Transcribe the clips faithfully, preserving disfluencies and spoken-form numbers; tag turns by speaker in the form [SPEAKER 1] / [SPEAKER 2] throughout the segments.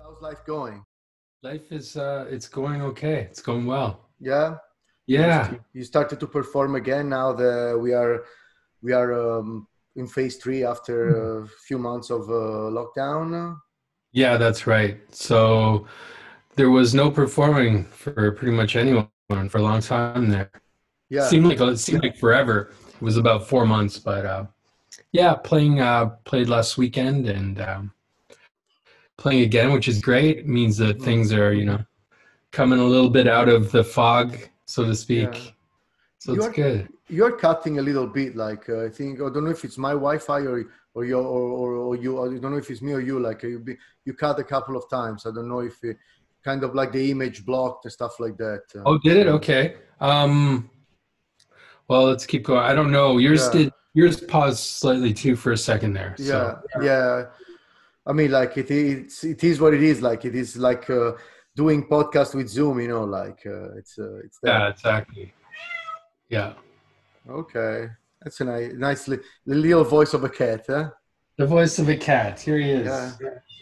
[SPEAKER 1] How's life going?
[SPEAKER 2] Life is uh it's going okay. It's going well.
[SPEAKER 1] Yeah, you
[SPEAKER 2] Yeah.
[SPEAKER 1] st you started to perform again now that we are we are um, in phase three after a few months of uh, lockdown.
[SPEAKER 2] Yeah, that's right. So there was no performing for pretty much anyone for a long time there.
[SPEAKER 1] Yeah,
[SPEAKER 2] Seemed like it seemed like forever. It was about four months, but uh yeah, playing uh played last weekend and um playing again, which is great. It means that
[SPEAKER 1] hmm
[SPEAKER 2] things are, you know, coming a little bit out of the fog, so to
[SPEAKER 1] yeah.
[SPEAKER 2] speak. So it's
[SPEAKER 1] You're
[SPEAKER 2] good.
[SPEAKER 1] you're cutting a little bit. Like uh, I think I don't know if it's my Wi-Fi or or your or, or, or you. I don't know if it's me or you. Like uh, you be, you cut a couple of times. I don't know if it, kind of like the image blocked and stuff like that. Uh,
[SPEAKER 2] Oh, did it? Okay. Um Well, let's keep going. I don't know. Yours
[SPEAKER 1] yeah,
[SPEAKER 2] did yours paused slightly too for a second there. So
[SPEAKER 1] yeah, yeah. I mean, like it is, it is what it is. Like it is like uh, doing podcast with Zoom, you know, like uh, it's uh, it's that.
[SPEAKER 2] yeah, exactly. Yeah.
[SPEAKER 1] Okay, that's a nice, nice li- the little voice of a cat, huh?
[SPEAKER 2] The voice of a cat. Here he
[SPEAKER 1] Yeah.
[SPEAKER 2] is.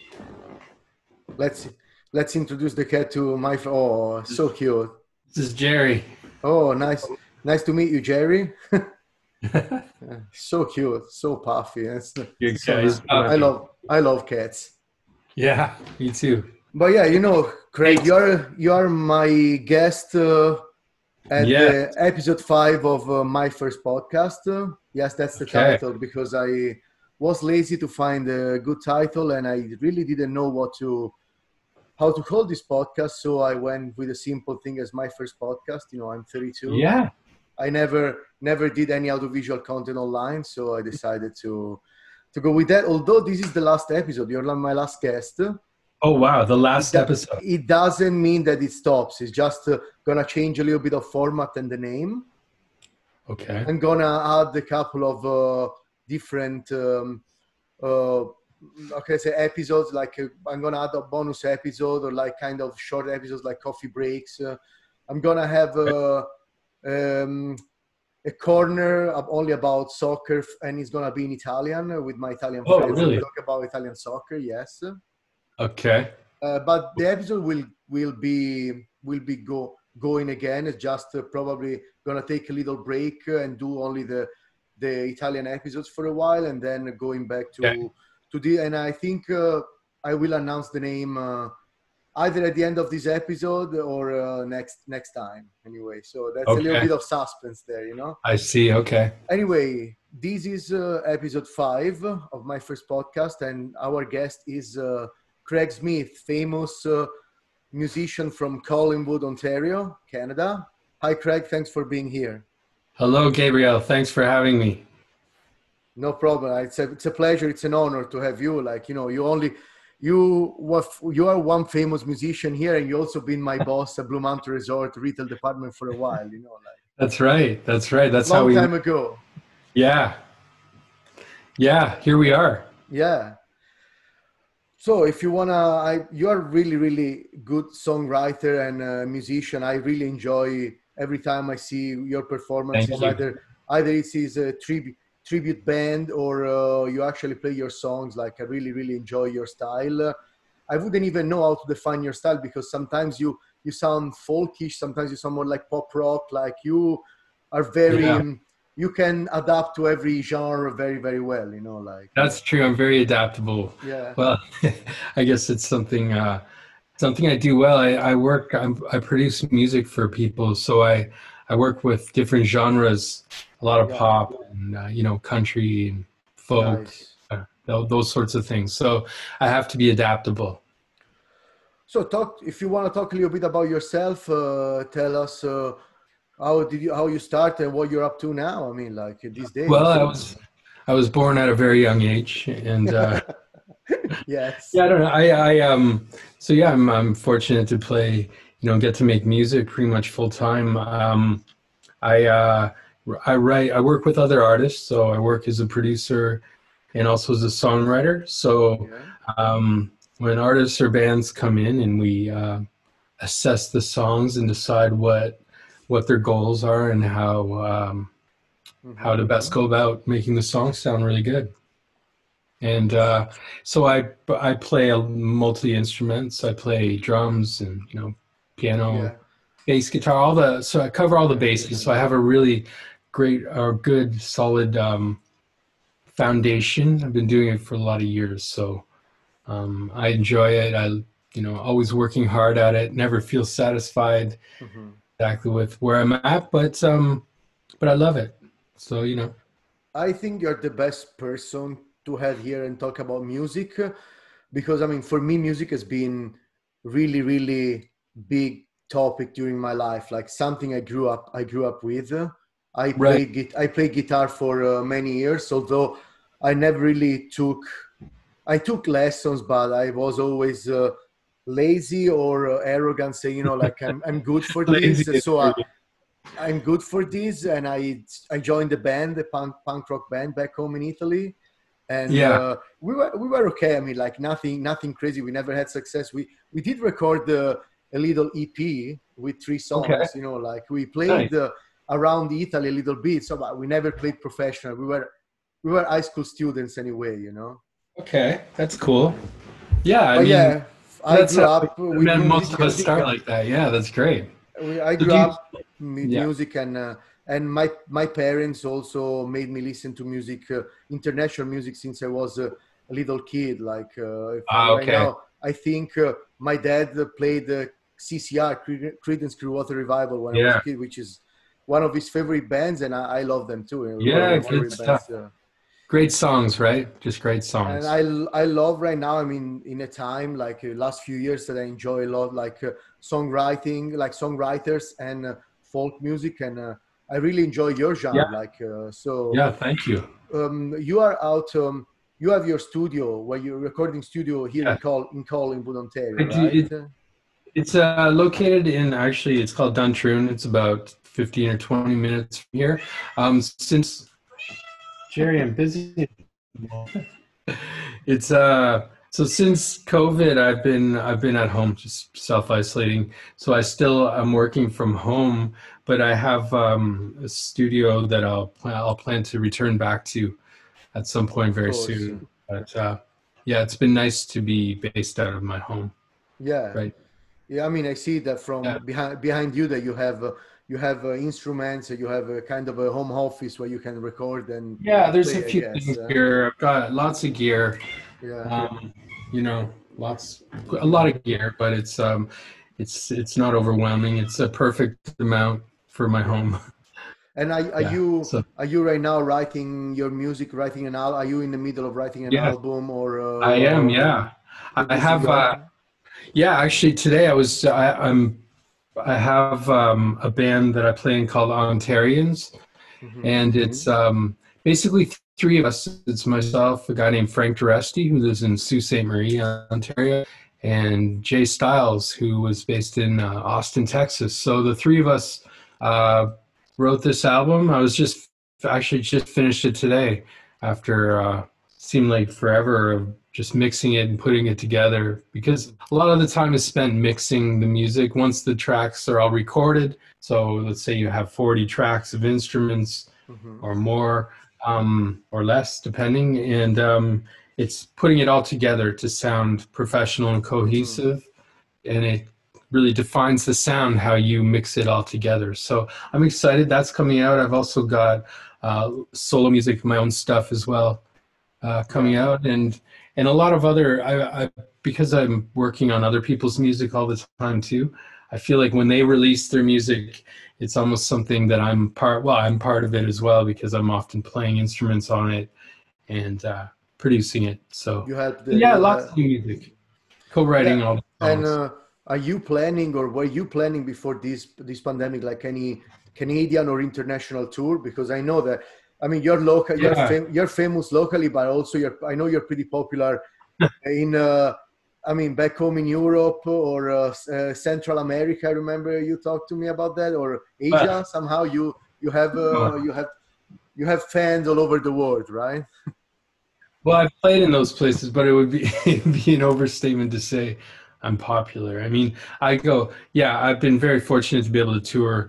[SPEAKER 1] Let's let's introduce the cat to my. fr- Oh, so cute.
[SPEAKER 2] This is Jerry.
[SPEAKER 1] Oh, nice, nice to meet you, Jerry. Yeah, so cute, so puffy. That's
[SPEAKER 2] Your
[SPEAKER 1] so
[SPEAKER 2] guy's
[SPEAKER 1] nice. I
[SPEAKER 2] puppy.
[SPEAKER 1] love I love cats.
[SPEAKER 2] Yeah, me too.
[SPEAKER 1] But yeah, you know,
[SPEAKER 2] Hey.
[SPEAKER 1] Craig, you're you're my guest. Uh, at
[SPEAKER 2] Yeah.
[SPEAKER 1] the episode five of uh, my first podcast. Uh, yes, that's the
[SPEAKER 2] Okay.
[SPEAKER 1] title because I was lazy to find a good title and I really didn't know what to how to call this podcast. So I went with a simple thing as my first podcast. You know, I'm thirty-two.
[SPEAKER 2] Yeah.
[SPEAKER 1] I never never did any audiovisual content online, so I decided to to go with that. Although this is the last episode, you're my last guest.
[SPEAKER 2] Oh wow, the
[SPEAKER 1] It,
[SPEAKER 2] last
[SPEAKER 1] do-
[SPEAKER 2] episode.
[SPEAKER 1] it doesn't mean that it stops. It's just uh, gonna change a little bit of format and the name.
[SPEAKER 2] Okay.
[SPEAKER 1] I'm gonna add a couple of uh, different, um, uh, okay, say episodes. Like uh, I'm gonna add a bonus episode or like kind of short episodes, like coffee breaks. Uh, I'm gonna have uh, um, a corner of only about soccer, and it's gonna be in Italian uh, with my Italian
[SPEAKER 2] Oh,
[SPEAKER 1] friends. We
[SPEAKER 2] really?
[SPEAKER 1] talk about Italian soccer, yes.
[SPEAKER 2] Okay.
[SPEAKER 1] Uh, but the episode will will be will be go going again. It's just uh, probably gonna take a little break uh, and do only the the Italian episodes for a while, and then going back
[SPEAKER 2] Okay.
[SPEAKER 1] to to the. And I think uh, I will announce the name uh, either at the end of this episode or uh, next next time. Anyway, so that's a little
[SPEAKER 2] Okay.
[SPEAKER 1] bit of suspense there, you know.
[SPEAKER 2] I see. Okay.
[SPEAKER 1] Anyway, this is uh, episode five of my first podcast, and our guest is uh, Craig Smith, famous uh, musician from Collingwood, Ontario, Canada. Hi, Craig. Thanks for being here.
[SPEAKER 2] Hello, Gabriel. Thanks for having me.
[SPEAKER 1] No problem. It's a, it's a pleasure. It's an honor to have you. Like, you know, you only, you were, you are one famous musician here, and you also been my boss at Blue Mountain Resort retail department for a while, you know, like
[SPEAKER 2] That's right. That's right. That's how
[SPEAKER 1] long
[SPEAKER 2] we
[SPEAKER 1] time ago.
[SPEAKER 2] Yeah. Yeah, here we are.
[SPEAKER 1] Yeah. So if you wanna, I you are really really good songwriter and uh, musician. I really enjoy every time I see your
[SPEAKER 2] Thank
[SPEAKER 1] performances.
[SPEAKER 2] you.
[SPEAKER 1] Either either it is a tribute tribute band or uh, you actually play your songs. Like I really really enjoy your style. Uh, I wouldn't even know how to define your style because sometimes you you sound folkish, sometimes you sound more like pop rock. Like you are very
[SPEAKER 2] Yeah.
[SPEAKER 1] um, you can adapt to every genre very very well. You know, like uh,
[SPEAKER 2] That's true. I'm very adaptable.
[SPEAKER 1] yeah.
[SPEAKER 2] Well, I guess it's something uh, something I do well. I, I work. I'm, I produce music for people, so I I work with different genres, a lot of
[SPEAKER 1] Yeah,
[SPEAKER 2] pop and uh, you know country and folk,
[SPEAKER 1] nice.
[SPEAKER 2] uh, tho- those sorts of things. So I have to be adaptable.
[SPEAKER 1] So talk if you want to talk a little bit about yourself. Uh, tell us uh, how did you how you start and what you're up to now. I mean, like these
[SPEAKER 2] Well,
[SPEAKER 1] days.
[SPEAKER 2] I was I was born at a very young age, and uh,
[SPEAKER 1] Yes.
[SPEAKER 2] yeah, I don't know. I, I um so yeah, I'm I'm fortunate to play, you know, get to make music pretty much full time. Um I uh I write I work with other artists, so I work as a producer and also as a songwriter. So
[SPEAKER 1] Yeah.
[SPEAKER 2] um when artists or bands come in and we uh assess the songs and decide what what their goals are and how um how
[SPEAKER 1] hmm
[SPEAKER 2] to best go about making the song sound really good. And uh, so I I play a multi instruments. I play drums and you know piano,
[SPEAKER 1] Yeah,
[SPEAKER 2] bass guitar, all the so I cover all the
[SPEAKER 1] yeah,
[SPEAKER 2] bases. So I have a really great or good solid um, foundation. I've been doing it for a lot of years, so um, I enjoy it. I you know always working hard at it. Never feel satisfied
[SPEAKER 1] hmm.
[SPEAKER 2] exactly with where I'm at, but um, but I love it. So you know,
[SPEAKER 1] I think you're the best person to have here and talk about music, uh, because I mean, for me, music has been really, really big topic during my life. Like something I grew up, I grew up with. I
[SPEAKER 2] right?
[SPEAKER 1] played git- I played guitar for uh, many years, although I never really took I took lessons, but I was always uh, lazy or uh, arrogant, saying, you know, like I'm I'm good for
[SPEAKER 2] Lazy
[SPEAKER 1] this,
[SPEAKER 2] is
[SPEAKER 1] so I,
[SPEAKER 2] pretty-
[SPEAKER 1] I'm good for this, and I I joined the band, the punk punk rock band back home in Italy, and
[SPEAKER 2] Yeah.
[SPEAKER 1] uh, we were we were okay. I mean, like nothing nothing crazy. We never had success. We we did record uh, a little E P with three
[SPEAKER 2] Okay.
[SPEAKER 1] songs. You know, like we
[SPEAKER 2] Nice.
[SPEAKER 1] played uh, around Italy a little bit, so but we never played professional. We were we were high school students anyway. You know.
[SPEAKER 2] Okay, that's cool. Yeah, I
[SPEAKER 1] But
[SPEAKER 2] mean,
[SPEAKER 1] yeah, I
[SPEAKER 2] that's
[SPEAKER 1] grew
[SPEAKER 2] how
[SPEAKER 1] up with
[SPEAKER 2] men, most
[SPEAKER 1] music.
[SPEAKER 2] of us start like that. Yeah, that's great.
[SPEAKER 1] We, I
[SPEAKER 2] So
[SPEAKER 1] grew
[SPEAKER 2] do you?
[SPEAKER 1] up with
[SPEAKER 2] Yeah.
[SPEAKER 1] music, and uh, and my my parents also made me listen to music, uh, international music, since I was uh, a little kid. Like uh, if I,
[SPEAKER 2] Ah,
[SPEAKER 1] right
[SPEAKER 2] okay.
[SPEAKER 1] now, I think uh, my dad uh, played uh, C C R, Cre- Creedence Clearwater Revival, when I was a
[SPEAKER 2] Yeah.
[SPEAKER 1] kid, which is one of his favorite bands, and I, I love them too. It was one of
[SPEAKER 2] Yeah,
[SPEAKER 1] my
[SPEAKER 2] good
[SPEAKER 1] favorite bands.
[SPEAKER 2] stuff.
[SPEAKER 1] Uh,
[SPEAKER 2] Great songs, right? Just great
[SPEAKER 1] and
[SPEAKER 2] songs.
[SPEAKER 1] I I love right now. I mean, in a time like uh, last few years that I enjoy a lot, like uh, songwriting, like songwriters and uh, folk music, and uh, I really enjoy your
[SPEAKER 2] Yeah.
[SPEAKER 1] genre. Like uh, so,
[SPEAKER 2] Yeah. Thank you.
[SPEAKER 1] um, you are out. Um, you have your studio where you're recording studio here in
[SPEAKER 2] Yeah.
[SPEAKER 1] Col in Collingwood, Ontario,
[SPEAKER 2] I do.
[SPEAKER 1] right?
[SPEAKER 2] It, it's uh, located in actually. It's called Duntroon. It's about fifteen or twenty minutes from here. Um, since Jerry, I'm busy. It's uh so since COVID, I've been I've been at home just self-isolating. So I still I'm working from home, but I have um, a studio that I'll plan I'll plan to return back to at some point
[SPEAKER 1] Of
[SPEAKER 2] very
[SPEAKER 1] course,
[SPEAKER 2] soon. But uh, yeah, it's been nice to be based out of my home,
[SPEAKER 1] yeah.
[SPEAKER 2] right?
[SPEAKER 1] Yeah, I mean, I see that
[SPEAKER 2] Yeah,
[SPEAKER 1] from behind behind you, that you have uh, you have uh, instruments. uh, You have a kind of a home office where you can record and
[SPEAKER 2] yeah. There's a
[SPEAKER 1] play, I
[SPEAKER 2] few
[SPEAKER 1] guess.
[SPEAKER 2] things
[SPEAKER 1] Uh,
[SPEAKER 2] here. I've got lots of gear.
[SPEAKER 1] yeah,
[SPEAKER 2] Um, you know, lots, a lot of gear, but it's um, it's it's not overwhelming. It's a perfect amount for my
[SPEAKER 1] yeah.
[SPEAKER 2] home.
[SPEAKER 1] And are, are
[SPEAKER 2] Yeah.
[SPEAKER 1] you
[SPEAKER 2] So
[SPEAKER 1] are you right now writing your music, writing an al? Are you in the middle of writing an
[SPEAKER 2] yes,
[SPEAKER 1] album, or
[SPEAKER 2] I
[SPEAKER 1] uh,
[SPEAKER 2] am.
[SPEAKER 1] or
[SPEAKER 2] Yeah, I
[SPEAKER 1] producing
[SPEAKER 2] have.
[SPEAKER 1] your
[SPEAKER 2] Uh,
[SPEAKER 1] own?
[SPEAKER 2] yeah, actually, today I was. I, I'm. I have um, a band that I play in called Ontarians,
[SPEAKER 1] Hmm.
[SPEAKER 2] and it's um, basically three of us. It's myself, a guy named Frank Duresti, who lives in Sault Ste. Marie, Ontario, and Jay Styles, who was based in uh, Austin, Texas. So the three of us uh, wrote this album. I was just actually just finished it today after uh, seemed like forever of just mixing it and putting it together, because a lot of the time is spent mixing the music once the tracks are all recorded. So let's say you have forty tracks of instruments
[SPEAKER 1] Hmm.
[SPEAKER 2] or more, um, or less, depending. And um, it's putting it all together to sound professional and
[SPEAKER 1] Hmm.
[SPEAKER 2] cohesive. And it really defines the sound, how you mix it all together. So I'm excited that's coming out. I've also got uh, solo music, my own stuff as well, uh,
[SPEAKER 1] Yeah.
[SPEAKER 2] coming out. And, and a lot of other, I, I, because I'm working on other people's music all the time too, I feel like when they release their music, it's almost something that I'm part, well, I'm part of it as well, because I'm often playing instruments on it and uh, producing it. So
[SPEAKER 1] You help the
[SPEAKER 2] yeah,
[SPEAKER 1] you
[SPEAKER 2] lots
[SPEAKER 1] have
[SPEAKER 2] of new music,
[SPEAKER 1] Yeah.
[SPEAKER 2] co-writing all the
[SPEAKER 1] And
[SPEAKER 2] songs.
[SPEAKER 1] uh, are you planning, or were you planning before this this pandemic, like any Canadian or international tour? Because I know that, I mean, you're local, you're
[SPEAKER 2] Yeah,
[SPEAKER 1] fam- you're famous locally, but also you're I know you're pretty popular in uh, I mean, back home in Europe, or uh, s- uh, Central America. I remember you talked to me about that, or Asia.
[SPEAKER 2] but
[SPEAKER 1] Somehow you you have uh,
[SPEAKER 2] uh,
[SPEAKER 1] you have you have fans all over the world, right?
[SPEAKER 2] well, I've played in those places, but it would be it'd be an overstatement to say I'm popular. I mean, I go, yeah, I've been very fortunate to be able to tour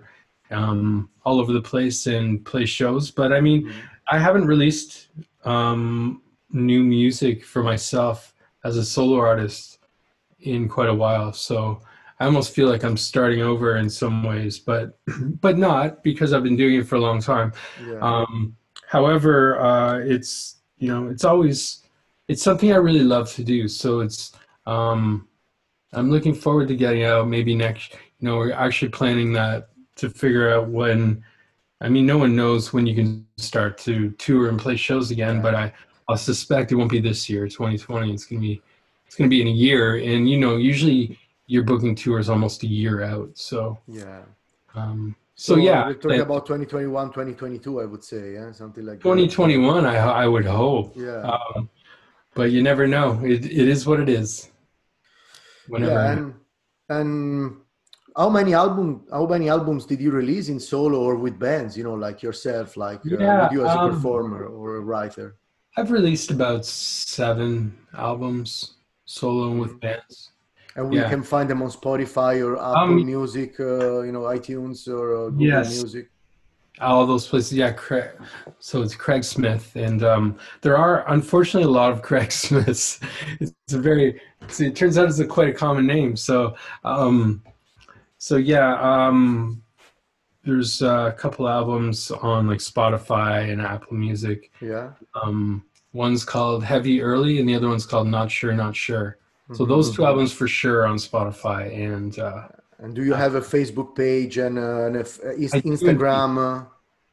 [SPEAKER 2] um, all over the place and play shows. But I mean,
[SPEAKER 1] Hmm.
[SPEAKER 2] I haven't released. Um, new music for myself as a solo artist in quite a while. So I almost feel like I'm starting over in some ways, but but not, because I've been doing it for a long time.
[SPEAKER 1] Yeah.
[SPEAKER 2] Um, however, uh, it's you know it's always it's something I really love to do. So it's um, I'm looking forward to getting out maybe next. You know, we're actually planning that to figure out when. I mean, no one knows when you can start to tour and play shows again,
[SPEAKER 1] Yeah.
[SPEAKER 2] but I I suspect it won't be this year, twenty twenty. It's gonna be it's gonna be in a year, and you know, usually you're booking tours almost a year out. So
[SPEAKER 1] Yeah.
[SPEAKER 2] um, so
[SPEAKER 1] So
[SPEAKER 2] yeah,
[SPEAKER 1] we're talking about twenty twenty-one, twenty twenty-two, I would say, yeah, something like that.
[SPEAKER 2] twenty twenty-one. I I would hope,
[SPEAKER 1] Yeah.
[SPEAKER 2] um, but you never know. It it is what it is. Whenever
[SPEAKER 1] Yeah,
[SPEAKER 2] I know.
[SPEAKER 1] and and how many album how many albums did you release in solo or with bands? You know, like yourself, like uh,
[SPEAKER 2] Yeah,
[SPEAKER 1] with you as a
[SPEAKER 2] um,
[SPEAKER 1] performer or a writer.
[SPEAKER 2] I've released about seven albums solo and with
[SPEAKER 1] Mhm.
[SPEAKER 2] bands.
[SPEAKER 1] And we
[SPEAKER 2] Yeah.
[SPEAKER 1] can find them on Spotify or Apple
[SPEAKER 2] Um.
[SPEAKER 1] Music, uh, you know, iTunes or uh, Google
[SPEAKER 2] Yes.
[SPEAKER 1] Music.
[SPEAKER 2] All those places, yeah. Craig, so it's Craig Smith, and um, there are unfortunately a lot of Craig Smiths. It's a very, it's, it turns out it's a quite a common name. So, um, so yeah, um, there's a couple albums on like Spotify and Apple Music.
[SPEAKER 1] Yeah.
[SPEAKER 2] Um, one's called Heavy Early, and the other one's called Not Sure, Not Sure. So
[SPEAKER 1] Mhm.
[SPEAKER 2] those two albums for sure on Spotify, and uh,
[SPEAKER 1] And do you have a Facebook page and, uh, and a f- uh, is-
[SPEAKER 2] I do indeed.
[SPEAKER 1] Instagram? Uh,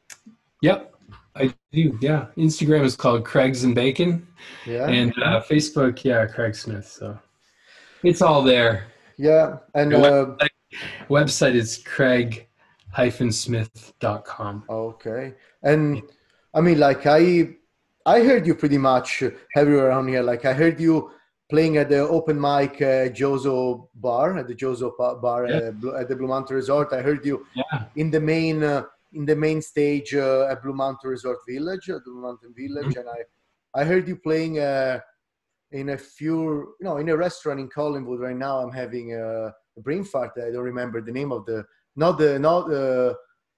[SPEAKER 2] Yep, I do. Yeah, Instagram is called Craigs and Bacon,
[SPEAKER 1] yeah.
[SPEAKER 2] and uh, Facebook, yeah, Craig Smith. So it's all there.
[SPEAKER 1] Yeah. And
[SPEAKER 2] The
[SPEAKER 1] uh,
[SPEAKER 2] website, website is craig dash smith dot com.
[SPEAKER 1] okay. And I mean, like I, I heard you pretty much everywhere around here. Like I heard you playing at the open mic uh, Jozo bar at the Jozo pa- bar
[SPEAKER 2] Yeah.
[SPEAKER 1] uh, Blue- at the Blue Mountain Resort. I heard you
[SPEAKER 2] Yeah.
[SPEAKER 1] in the main uh, in the main stage uh, at Blue Mountain Resort Village, uh, the Blue Mountain Village, and I I heard you playing uh, in a few, you know, in a restaurant in Collingwood. Right now, I'm having a, a brain fart. I don't remember the name of the not the not the.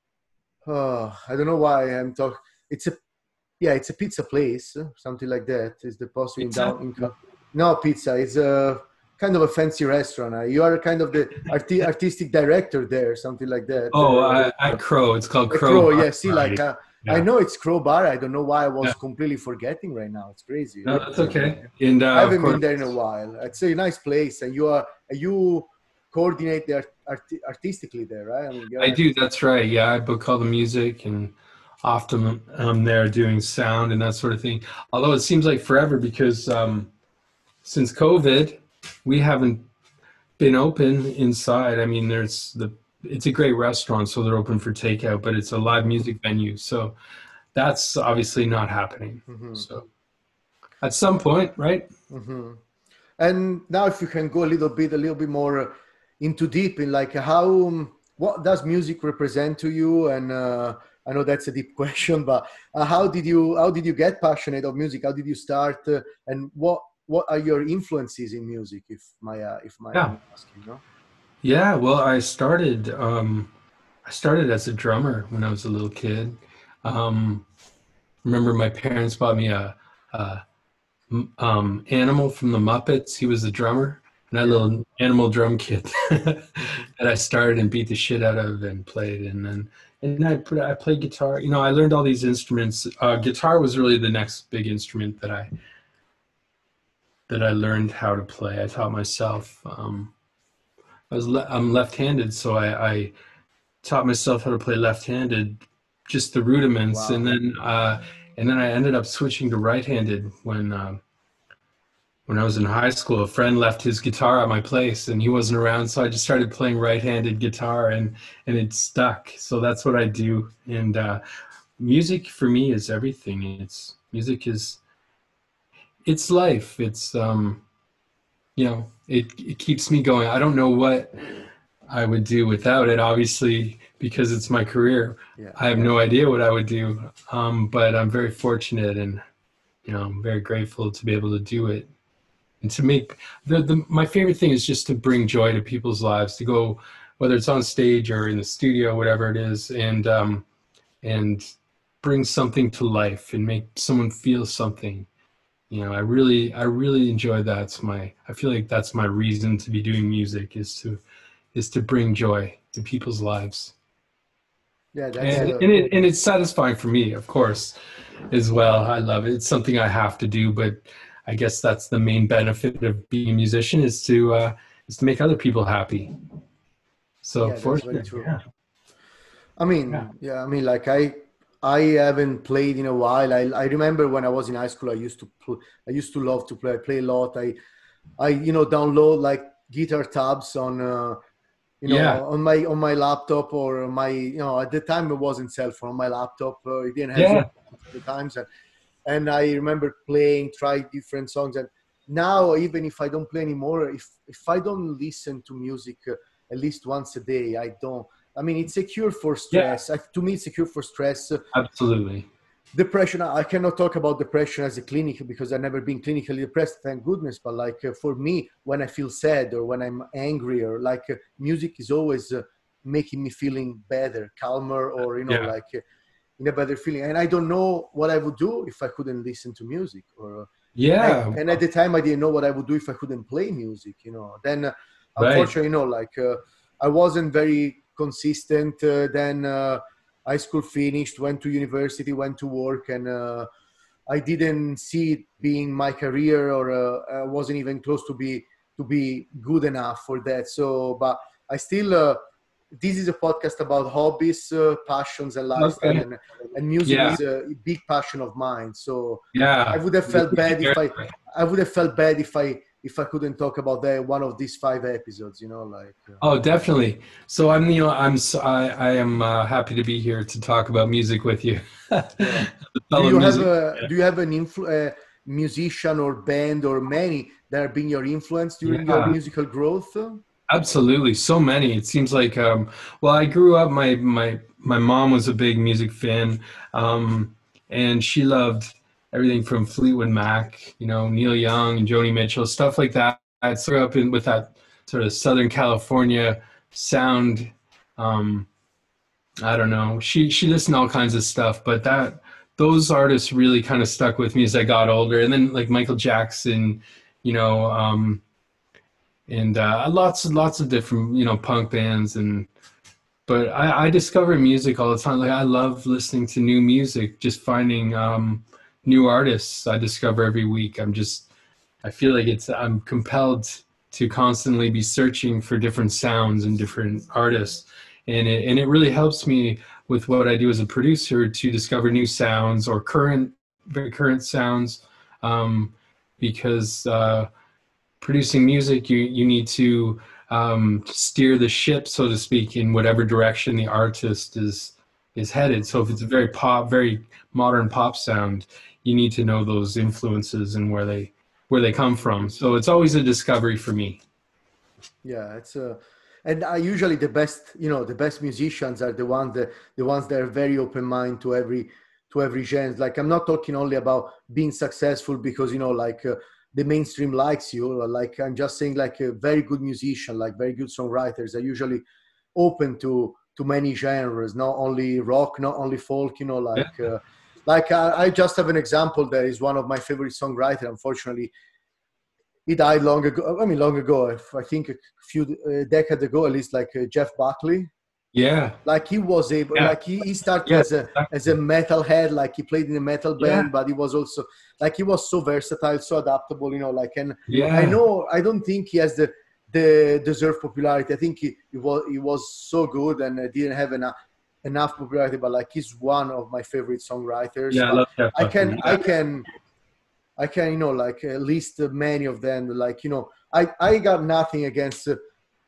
[SPEAKER 1] Oh, I don't know why I'm talking. It's a yeah, it's a pizza place, something like that. Is the possible in
[SPEAKER 2] Pizza?
[SPEAKER 1] down in, no pizza. It's a kind of a fancy restaurant. Uh, You are kind of the arti- artistic director there, something like that.
[SPEAKER 2] Oh,
[SPEAKER 1] Uh,
[SPEAKER 2] I, at Crow. It's called
[SPEAKER 1] a
[SPEAKER 2] Crow.
[SPEAKER 1] Crow,
[SPEAKER 2] Bar,
[SPEAKER 1] yeah. See,
[SPEAKER 2] right?
[SPEAKER 1] like uh,
[SPEAKER 2] Yeah.
[SPEAKER 1] I know it's Crow Bar. I don't know why I was
[SPEAKER 2] Yeah.
[SPEAKER 1] completely forgetting right now. It's crazy.
[SPEAKER 2] No, that's okay. And uh,
[SPEAKER 1] I haven't
[SPEAKER 2] of course,
[SPEAKER 1] been there in a while. It's a nice place, and you are you coordinate the art, art- artistically there, right? I mean, you're
[SPEAKER 2] I do. That's right. Yeah, I book all the music, and often I'm there doing sound and that sort of thing. Although it seems like forever, because um, since COVID, we haven't been open inside. I mean, there's the it's a great restaurant, so they're open for takeout, but it's a live music venue, so that's obviously not happening.
[SPEAKER 1] Mhm.
[SPEAKER 2] So at some point, right?
[SPEAKER 1] hmm And now, if you can go a little bit, a little bit more uh, into deep in like how, um, what does music represent to you? And uh, I know that's a deep question, but uh, how did you, how did you get passionate of music? How did you start? Uh, and what, what are your influences in music? If my, uh, if my
[SPEAKER 2] Yeah.
[SPEAKER 1] asking, no?
[SPEAKER 2] Yeah. Well, I started. Um, I started as a drummer when I was a little kid. Um, remember, my parents bought me a, a um, Animal from the Muppets. He was the drummer, and that little animal drum kit that I started and beat the shit out of and played. And then and I put, I played guitar. You know, I learned all these instruments. Uh, guitar was really the next big instrument that I that I learned how to play. I taught myself. Um, I was le- I'm left-handed, so I, I taught myself how to play left-handed, just the rudiments,
[SPEAKER 1] Wow.
[SPEAKER 2] and then uh, and then I ended up switching to right-handed when um, when I was in high school. A friend left his guitar at my place, and he wasn't around, so I just started playing right-handed guitar, and and it stuck. So that's what I do. And uh, music for me is everything. It's music is it's life. It's um, you know, it it keeps me going. I don't know what I would do without it, obviously, because it's my career.
[SPEAKER 1] Yeah.
[SPEAKER 2] I have no idea what I would do, um, but I'm very fortunate, and you know, I'm very grateful to be able to do it, and to make the, the my favorite thing is just to bring joy to people's lives, to go, whether it's on stage or in the studio, whatever it is, and um, and bring something to life and make someone feel something. You know, I really, I really enjoy that. It's my, I feel like that's my reason to be doing music is to, is to bring joy to people's lives.
[SPEAKER 1] Yeah, that's
[SPEAKER 2] And,
[SPEAKER 1] uh,
[SPEAKER 2] and it, and it's satisfying for me, of course, as well. I love it. It's something I have to do, but I guess that's the main benefit of being a musician is to, uh, is to make other people happy. So
[SPEAKER 1] yeah, that's very
[SPEAKER 2] fortunate.
[SPEAKER 1] true.
[SPEAKER 2] Yeah.
[SPEAKER 1] I
[SPEAKER 2] Yeah.
[SPEAKER 1] mean, yeah, I mean, like I, I haven't played in a while. I, I remember when I was in high school, I used to, pl- I used to love to play, I play a lot. I, I, you know, download like guitar tabs on, uh, you know,
[SPEAKER 2] Yeah.
[SPEAKER 1] on my on my laptop or my, you know, at the time it wasn't cell phone. On my laptop, uh, it didn't have
[SPEAKER 2] Yeah.
[SPEAKER 1] the times, and and I remember playing, try different songs, and now even if I don't play anymore, if if I don't listen to music uh, at least once a day, I don't. I mean, it's a cure for
[SPEAKER 2] Yeah.
[SPEAKER 1] stress. Uh, to me, it's a cure for stress. Uh,
[SPEAKER 2] Absolutely.
[SPEAKER 1] depression, I cannot talk about depression as a clinic because I've never been clinically depressed, thank goodness. But like uh, for me, when I feel sad or when I'm angry, or like uh, music is always uh, making me feeling better, calmer, or you know,
[SPEAKER 2] Yeah.
[SPEAKER 1] like uh, in a better feeling. And I don't know what I would do if I couldn't listen to music, or uh, I,
[SPEAKER 2] Yeah.
[SPEAKER 1] and at the time I didn't know what I would do if I couldn't play music, you know. Then uh,
[SPEAKER 2] Right.
[SPEAKER 1] unfortunately, you know, like uh, I wasn't very consistent. Uh, then uh, high school finished, went to university, went to work, and uh, I didn't see it being my career, or uh, I wasn't even close to be to be good enough for that. So, but I still. Uh, this is a podcast about hobbies, uh, passions, and lifestyle,
[SPEAKER 2] Okay.
[SPEAKER 1] and and music
[SPEAKER 2] Yeah.
[SPEAKER 1] is a big passion of mine. So I
[SPEAKER 2] Yeah.
[SPEAKER 1] would have felt bad if I I would have felt bad if I if I couldn't talk about that one of these five episodes. You know, like. Uh,
[SPEAKER 2] Oh, definitely. So I'm, you know, I'm, so, I, I am uh, happy to be here to talk about music with you.
[SPEAKER 1] yeah.
[SPEAKER 2] A
[SPEAKER 1] Do
[SPEAKER 2] fellow
[SPEAKER 1] you have
[SPEAKER 2] music.
[SPEAKER 1] a do you have an influ- uh, musician or band or many that have been your influence during your
[SPEAKER 2] Yeah,
[SPEAKER 1] musical growth?
[SPEAKER 2] absolutely. So many. It seems like, um, well, I grew up, my, my, my mom was a big music fan. Um, and she loved everything from Fleetwood Mac, you know, Neil Young and Joni Mitchell, stuff like that. I grew up in with that sort of Southern California sound. Um, I don't know. She she listened to all kinds of stuff, but that those artists really kind of stuck with me as I got older. And then like Michael Jackson, you know, um, and uh, lots and lots of different you know punk bands. And but I, I discover music all the time. Like I love listening to new music, just finding um, new artists I discover every week. I'm just I feel like it's I'm compelled to constantly be searching for different sounds and different artists, and it and it really helps me with what I do as a producer to discover new sounds or current very current sounds, um, because uh, producing music you you need to um, steer the ship, so to speak, in whatever direction the artist is is headed. So if it's a very pop, very modern pop sound, you need to know those influences and where they where they come from. So it's always a discovery for me.
[SPEAKER 1] Yeah, it's uh, and uh, usually the best, you know, the best musicians are the ones that the ones that are very open mind to every to every genre. Like I'm not talking only about being successful because you know, like uh, the mainstream likes you. Or like I'm just saying, like a very good musician, like very good songwriters are usually open to to many genres, not only rock, not only folk. You know,
[SPEAKER 2] Yeah.
[SPEAKER 1] like. Uh, like I, I just have an example that is one of my favorite songwriters. Unfortunately, he died long ago. I mean, long ago. I think a few uh, decades ago, at least. Like uh, Jeff Buckley.
[SPEAKER 2] Yeah.
[SPEAKER 1] Like he was able.
[SPEAKER 2] Yeah.
[SPEAKER 1] Like he, he started
[SPEAKER 2] Yes,
[SPEAKER 1] as a as a
[SPEAKER 2] exactly.
[SPEAKER 1] metalhead. Like he played in a metal
[SPEAKER 2] Yeah.
[SPEAKER 1] band, but he was also like he was so versatile, so adaptable. You know, like and I
[SPEAKER 2] Yeah.
[SPEAKER 1] know I don't think he has the the deserved popularity. I think he, he was he was so good and uh, didn't have enough enough popularity. But like he's one of my favorite songwriters.
[SPEAKER 2] Yeah, I
[SPEAKER 1] But
[SPEAKER 2] love Jeff
[SPEAKER 1] I can
[SPEAKER 2] Buckley.
[SPEAKER 1] I
[SPEAKER 2] Yeah.
[SPEAKER 1] can I can, you know, like at least many of them, like, you know, I, I got nothing against uh,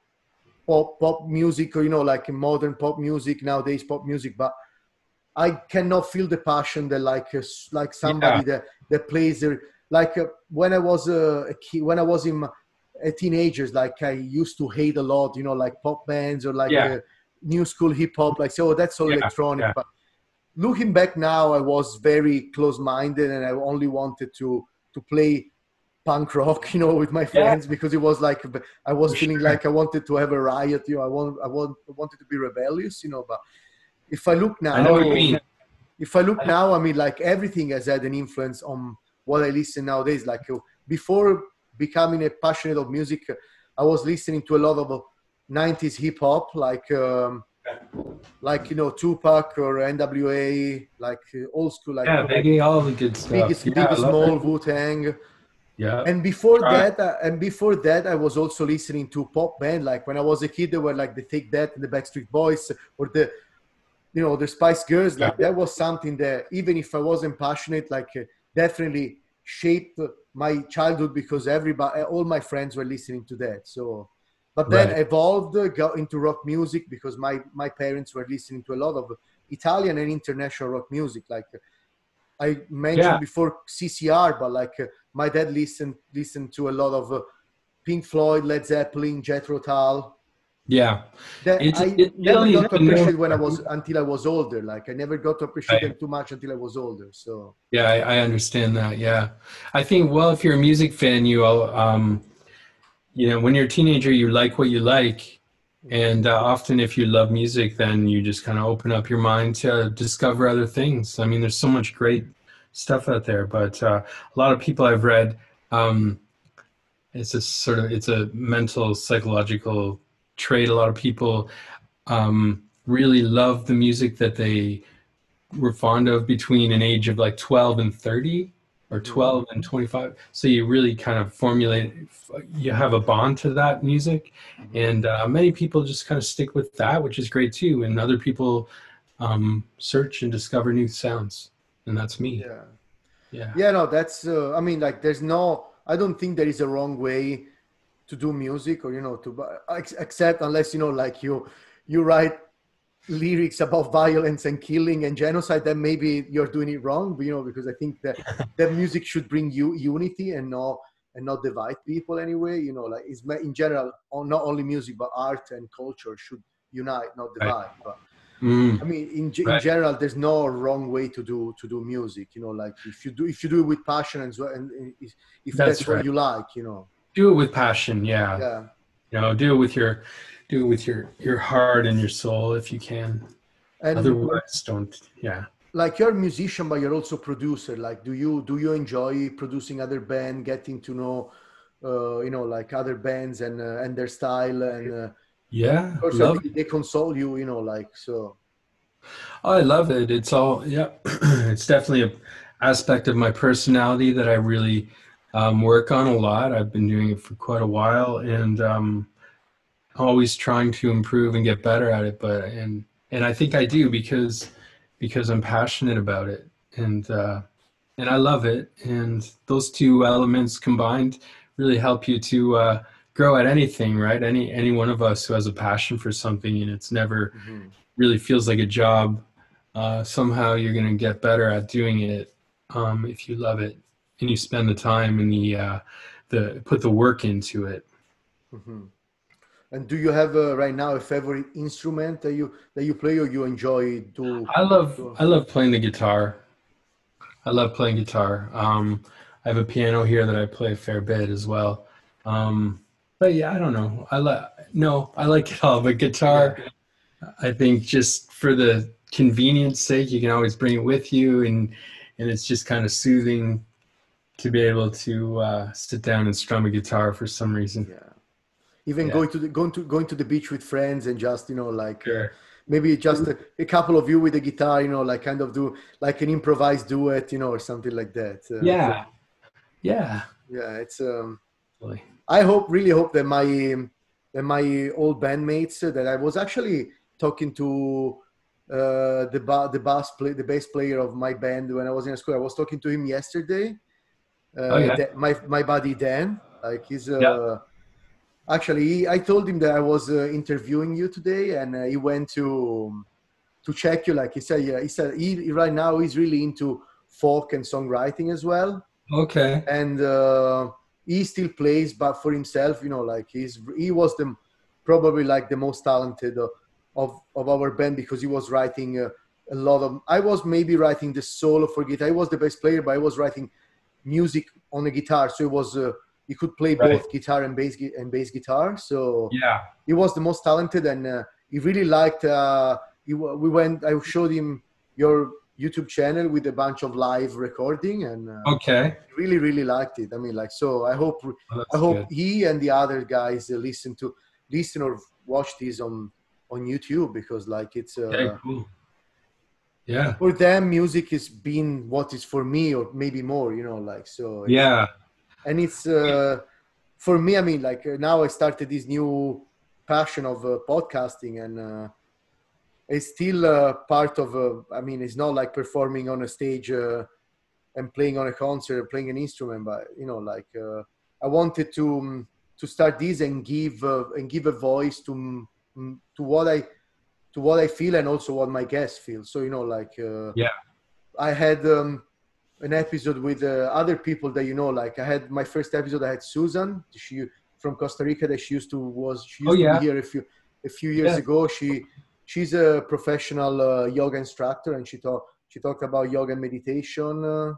[SPEAKER 1] pop, pop music or, you know, like modern pop music nowadays, pop music, but I cannot feel the passion that like, uh, like
[SPEAKER 2] Yeah.
[SPEAKER 1] somebody that, that plays there. Like uh, when I was uh, a kid, when I was in my, a teenagers, like I used to hate a lot, you know, like pop bands or like
[SPEAKER 2] Yeah.
[SPEAKER 1] uh, new school hip hop, like, so that's all
[SPEAKER 2] Yeah.
[SPEAKER 1] electronic.
[SPEAKER 2] Yeah.
[SPEAKER 1] But looking back now, I was very close-minded, and I only wanted to to play punk rock, you know, with my
[SPEAKER 2] Yeah.
[SPEAKER 1] friends because it was like I was
[SPEAKER 2] For
[SPEAKER 1] feeling
[SPEAKER 2] sure.
[SPEAKER 1] like I wanted to have a riot, you know. I want, I want, I wanted to be rebellious, you know. But if I look
[SPEAKER 2] I know what you
[SPEAKER 1] now,
[SPEAKER 2] mean.
[SPEAKER 1] if I look now, I mean, like everything has had an influence on what I listen nowadays. Like uh, before becoming a passionate of music, I was listening to a lot of nineties hip hop, like um, like you know Tupac or N W A, like uh, old school, like
[SPEAKER 2] Yeah, Biggie, all the good stuff.
[SPEAKER 1] Biggie,
[SPEAKER 2] Yeah, I
[SPEAKER 1] Biggie
[SPEAKER 2] love
[SPEAKER 1] Small,
[SPEAKER 2] it.
[SPEAKER 1] Wu-Tang.
[SPEAKER 2] Yeah.
[SPEAKER 1] And before
[SPEAKER 2] Try.
[SPEAKER 1] that, uh, and before that, I was also listening to pop band. Like when I was a kid, they were like the Take That and the Backstreet Boys, or the, you know, the Spice Girls. Like
[SPEAKER 2] Yeah.
[SPEAKER 1] that was something that even if I wasn't passionate, like uh, definitely shaped my childhood because everybody, all my friends were listening to that. So, but then
[SPEAKER 2] Right.
[SPEAKER 1] evolved, uh, got into rock music because my my parents were listening to a lot of Italian and international rock music, like. I mentioned
[SPEAKER 2] Yeah.
[SPEAKER 1] before C C R, but like uh, my dad listened listened to a lot of uh, Pink Floyd, Led Zeppelin, Jethro Tull.
[SPEAKER 2] Yeah.
[SPEAKER 1] That
[SPEAKER 2] It's
[SPEAKER 1] I
[SPEAKER 2] it,
[SPEAKER 1] never
[SPEAKER 2] Italy
[SPEAKER 1] got
[SPEAKER 2] is
[SPEAKER 1] to
[SPEAKER 2] known.
[SPEAKER 1] appreciate when I was until I was older. Like I never got to appreciate them too much until I was older. So
[SPEAKER 2] Yeah, I, I understand that. Yeah, I think, well, if you're a music fan, you all, um, you know, when you're a teenager, you like what you like, and uh, often if you love music, then you just kind of open up your mind to discover other things. I mean, there's so much great stuff out there, but uh, a lot of people I've read, um, it's a sort of it's a mental psychological trait. A lot of people um, really love the music that they were fond of between an age of like twelve and thirty, or twelve and twenty-five. So you really kind of formulate, you have a bond to that music. And uh, many people just kind of stick with that, which is great too. And other people um, search and discover new sounds. And that's me.
[SPEAKER 1] yeah,
[SPEAKER 2] Yeah.
[SPEAKER 1] yeah, no, that's. Uh, I mean, like, there's no. I don't think there is a wrong way to do music, or you know, to ex- except unless you know, like you, you write lyrics about violence and killing and genocide, then maybe you're doing it wrong, you know, because I think that that music should bring you unity and not and not divide people anyway, you know, like it's in general, not only music but art and culture should unite, not
[SPEAKER 2] Right.
[SPEAKER 1] divide. But
[SPEAKER 2] Mm,
[SPEAKER 1] I mean, in, in
[SPEAKER 2] right.
[SPEAKER 1] general, there's no wrong way to do to do music, you know, like if you do if you do it with passion and so and if, if
[SPEAKER 2] That's
[SPEAKER 1] that's what
[SPEAKER 2] right.
[SPEAKER 1] you like, you know.
[SPEAKER 2] Do it with passion. Yeah.
[SPEAKER 1] Yeah.
[SPEAKER 2] You know, do it with your, do it with your, your heart and your soul if you can.
[SPEAKER 1] And
[SPEAKER 2] Otherwise, don't. Yeah.
[SPEAKER 1] like you're a musician, but you're also producer. Like, do you do you enjoy producing other band, getting to know, uh, you know, like other bands and uh, and their style, and uh,
[SPEAKER 2] Yeah.
[SPEAKER 1] of course, I
[SPEAKER 2] Love.
[SPEAKER 1] think they console you, you know, like so.
[SPEAKER 2] Oh, I love it. It's all, yeah. It's definitely a aspect of my personality that I really um, work on a lot. I've been doing it for quite a while, and um, always trying to improve and get better at it. But and and I think I do because because I'm passionate about it, and uh, and I love it. And those two elements combined really help you to uh, grow at anything, right? Any any one of us who has a passion for something, and it's never
[SPEAKER 1] Mhm.
[SPEAKER 2] really feels like a job, uh, somehow you're going to get better at doing it um, if you love it and you spend the time and the uh, the put the work into it.
[SPEAKER 1] Mhm. And do you have uh, right now a favorite instrument that you that you play or you enjoy to?
[SPEAKER 2] I love
[SPEAKER 1] to
[SPEAKER 2] I love playing the guitar. I love playing guitar. Um, I have a piano here that I play a fair bit as well. Um, but yeah, I don't know. I like no, I like it all. But guitar,
[SPEAKER 1] yeah.
[SPEAKER 2] I think just for the convenience sake, you can always bring it with you, and and it's just kind of soothing to be able to uh, sit down and strum a guitar for some reason.
[SPEAKER 1] Yeah. Even
[SPEAKER 2] Yeah,
[SPEAKER 1] going to the going to going to the beach with friends and just you know like uh,
[SPEAKER 2] sure.
[SPEAKER 1] maybe just a, a couple of you with a guitar, you know, like kind of do like an improvised duet, you know, or something like that. Uh, so,
[SPEAKER 2] Yeah, yeah.
[SPEAKER 1] yeah, it's. Um,
[SPEAKER 2] Totally.
[SPEAKER 1] I hope, really hope that my um, that my old bandmates uh, that I was actually talking to uh, the ba- the bass play the bass player of my band when I was in school. I was talking to him yesterday.
[SPEAKER 2] Oh
[SPEAKER 1] Uh,
[SPEAKER 2] yeah,
[SPEAKER 1] that, my my buddy Dan, like he's
[SPEAKER 2] yeah.
[SPEAKER 1] uh, actually he, I told him that I was uh, interviewing you today, and uh, he went to to check you. Like he said, yeah, he said he right now he's really into folk and songwriting as well,
[SPEAKER 2] Okay.
[SPEAKER 1] and uh, he still plays, but for himself, you know, like he's he was the probably like the most talented uh, of of our band because he was writing uh, a lot of. I was maybe writing the solo for guitar. I was the bass player, but I was writing music on a guitar, so it was uh, he could play
[SPEAKER 2] Right.
[SPEAKER 1] both guitar and bass gu- and bass guitar. So
[SPEAKER 2] Yeah.
[SPEAKER 1] he was the most talented, and uh, he really liked. Uh, he, we went. I showed him your YouTube channel with a bunch of live recording, and uh,
[SPEAKER 2] Okay.
[SPEAKER 1] really, really liked it. I mean, like, so I hope
[SPEAKER 2] Oh, that's
[SPEAKER 1] I hope
[SPEAKER 2] good.
[SPEAKER 1] he and the other guys uh, listen to listen or watch this on on YouTube, because like it's uh,
[SPEAKER 2] Okay, cool. Yeah.
[SPEAKER 1] for them, music has been what is for me, or maybe more, you know, like, so it's,
[SPEAKER 2] Yeah.
[SPEAKER 1] and it's uh, for me, I mean, like, uh, now I started this new passion of uh, podcasting, and uh, it's still uh, part of uh, I mean, it's not like performing on a stage uh, and playing on a concert or playing an instrument, but you know, like, uh, I wanted to um, to start this and give uh, and give a voice to um, to what I to what I feel, and also what my guests feel. So, you know, like, uh,
[SPEAKER 2] Yeah.
[SPEAKER 1] I had um, an episode with uh, other people that, you know, like, I had my first episode. I had Susan, she from Costa Rica, that she used to was she
[SPEAKER 2] Oh,
[SPEAKER 1] used to be
[SPEAKER 2] yeah.
[SPEAKER 1] here a few a few years
[SPEAKER 2] Yeah.
[SPEAKER 1] ago. She she's a professional uh, yoga instructor, and she talked she talked about yoga and meditation. Uh,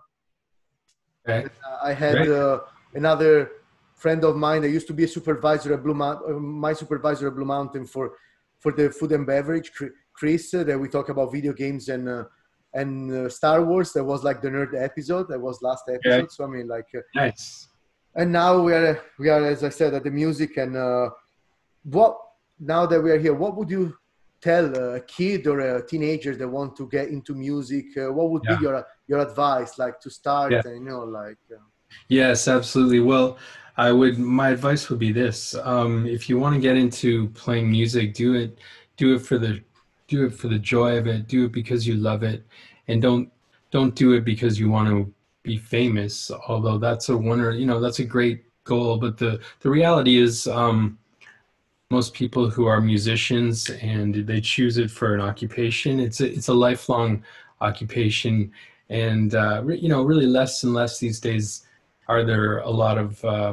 [SPEAKER 2] Okay.
[SPEAKER 1] I had
[SPEAKER 2] Great.
[SPEAKER 1] uh, another friend of mine that used to be a supervisor at Blue Mountain, my supervisor at Blue Mountain for for the food and beverage, Chris, uh, that we talk about video games and uh, and uh, Star Wars. That was like the nerd episode. That was last episode.
[SPEAKER 2] Okay.
[SPEAKER 1] So I mean, like, uh,
[SPEAKER 2] Nice.
[SPEAKER 1] and now we are we are, as I said, at the music. And uh, what now that we are here, what would you tell a kid or a teenager that want to get into music? Uh, what would
[SPEAKER 2] Yeah.
[SPEAKER 1] be your your advice, like, to start?
[SPEAKER 2] Yeah.
[SPEAKER 1] And, you know, like. Uh,
[SPEAKER 2] Yes, absolutely. Well, I would, my advice would be this. Um, if you want to get into playing music, do it, do it for the, do it for the joy of it. Do it because you love it, and don't, don't do it because you want to be famous. Although that's a wonder, you know, that's a great goal. But the, the reality is, um, most people who are musicians and they choose it for an occupation, it's a, it's a lifelong occupation. And, uh, re- you know, really less and less these days are there a lot of uh,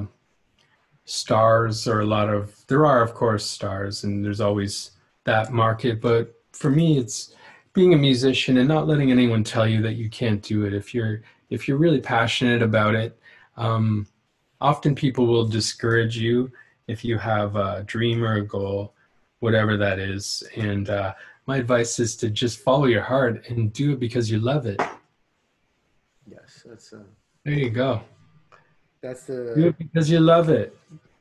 [SPEAKER 2] stars, or a lot of, there are of course stars, and there's always that market. But for me, it's being a musician and not letting anyone tell you that you can't do it. If you're, if you're really passionate about it, um, often people will discourage you if you have a dream or a goal, whatever that is. And uh, my advice is to just follow your heart and do it because you love it.
[SPEAKER 1] yes, that's uh,
[SPEAKER 2] There you go.
[SPEAKER 1] that's
[SPEAKER 2] Do
[SPEAKER 1] the
[SPEAKER 2] it because you love it.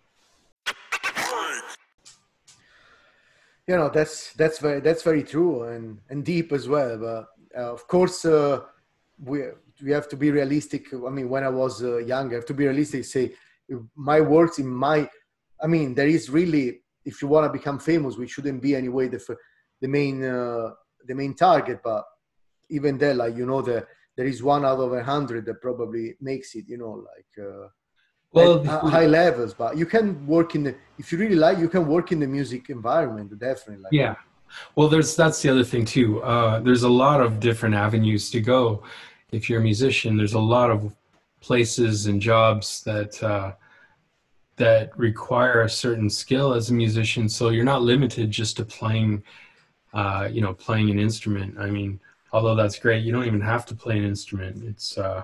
[SPEAKER 1] you know, that's that's very that's very true, and and deep as well. But uh, of course, uh, we we have to be realistic. I mean, when I was uh, young, I have to be realistic. Say, my works in my, I mean, there is really, if you want to become famous, we shouldn't be anyway the f- the main uh, the main target. But even there, like, you know, the there is one out of a hundred that probably makes it. You know, like. Uh, at
[SPEAKER 2] Well,
[SPEAKER 1] h- high levels, but you can work in the, if you really like, you can work in the music environment, definitely. Like,
[SPEAKER 2] yeah. Well, there's, that's the other thing too. Uh, there's a lot of different avenues to go. If you're a musician, there's a lot of places and jobs that uh, that require a certain skill as a musician. So you're not limited just to playing, uh, you know, playing an instrument. I mean, although that's great, you don't even have to play an instrument. It's, uh,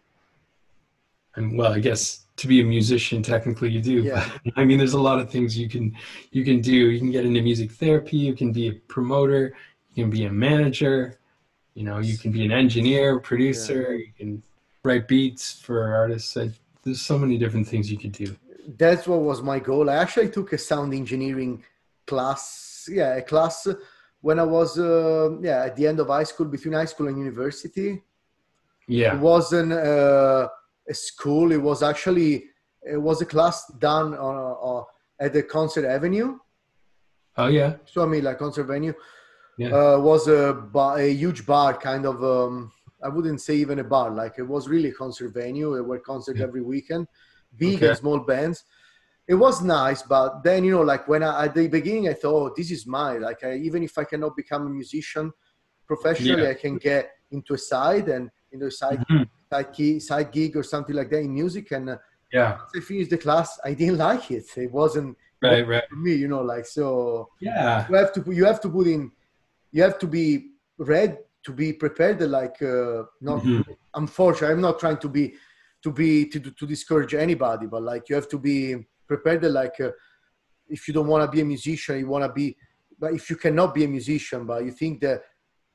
[SPEAKER 2] and well, I guess to be a musician, technically you do.
[SPEAKER 1] yeah,
[SPEAKER 2] But, I mean, there's a lot of things you can you can do. You can get into music therapy. You can be a promoter. You can be a manager. You know, you can be an engineer, producer. You can write beats for artists. I, there's so many different things you could do.
[SPEAKER 1] that's what was my goal. I actually took a sound engineering class, yeah, a class when I was, uh, yeah, at the end of high school, between high school and university.
[SPEAKER 2] Yeah.
[SPEAKER 1] It wasn't uh, a school. It was actually, it was a class done on, uh, at the Concert Avenue.
[SPEAKER 2] Oh yeah.
[SPEAKER 1] So I mean, like, Concert Avenue
[SPEAKER 2] Yeah.
[SPEAKER 1] uh, was a bar, a huge bar, kind of. Um, I wouldn't say even a bar. Like, it was really a concert venue. There were concerts
[SPEAKER 2] Yeah.
[SPEAKER 1] every weekend, big
[SPEAKER 2] Okay.
[SPEAKER 1] and small bands. It was nice, but then, you know, like, when I, at the beginning, I thought, oh, this is mine. Like, I, even if I cannot become a musician professionally,
[SPEAKER 2] Yeah.
[SPEAKER 1] I can get into a side and into a side
[SPEAKER 2] Mhm.
[SPEAKER 1] side, key, side gig or something like that in music. And uh,
[SPEAKER 2] Yeah.
[SPEAKER 1] once I finished the class, I didn't like it. It wasn't
[SPEAKER 2] Right. Right.
[SPEAKER 1] for me, you know, like, so
[SPEAKER 2] Yeah.
[SPEAKER 1] you have to put, you have to put in, you have to be ready to be prepared. Like, uh, not,
[SPEAKER 2] Mhm.
[SPEAKER 1] unfortunately, I'm not trying to be, to be, to, to discourage anybody, but like, you have to be prepared. Like, uh, if you don't want to be a musician, you want to be, but if you cannot be a musician, but you think that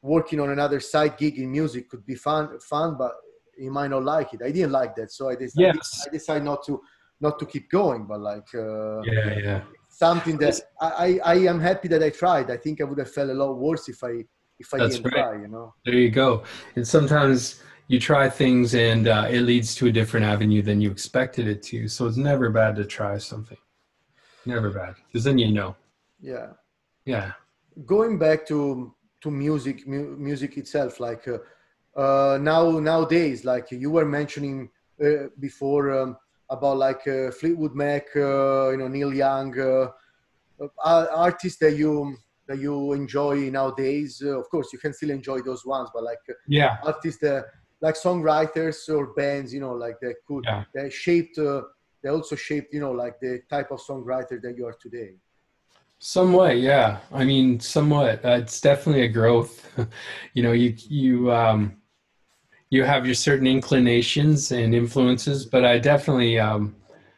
[SPEAKER 1] working on another side gig in music could be fun, fun, but you might not like it. I didn't like that, so I decided
[SPEAKER 2] Yes.
[SPEAKER 1] I decided not to not to keep going. But like, uh,
[SPEAKER 2] Yeah, yeah.
[SPEAKER 1] something that I, I I am happy that I tried. I think I would have felt a lot worse if I if I
[SPEAKER 2] That's
[SPEAKER 1] didn't
[SPEAKER 2] right.
[SPEAKER 1] try. You know.
[SPEAKER 2] There you go. And sometimes you try things and uh, it leads to a different avenue than you expected it to. So it's never bad to try something. Never bad, because then you know.
[SPEAKER 1] Yeah.
[SPEAKER 2] Yeah.
[SPEAKER 1] Going back to to music, mu- music itself, like uh, uh, now nowadays, like you were mentioning uh, before um, about like uh, Fleetwood Mac, uh, you know, Neil Young, uh, uh, artists that you that you enjoy nowadays. Uh, of course, you can still enjoy those ones, but like uh,
[SPEAKER 2] Yeah.
[SPEAKER 1] artists that like songwriters or bands, you know, like that could
[SPEAKER 2] Yeah.
[SPEAKER 1] that shaped. Uh, they also shaped, you know, like the type of songwriter that you are today.
[SPEAKER 2] Somewhat, yeah. I mean, somewhat. Uh, it's definitely a growth. You know, you you um you have your certain inclinations and influences, but I definitely um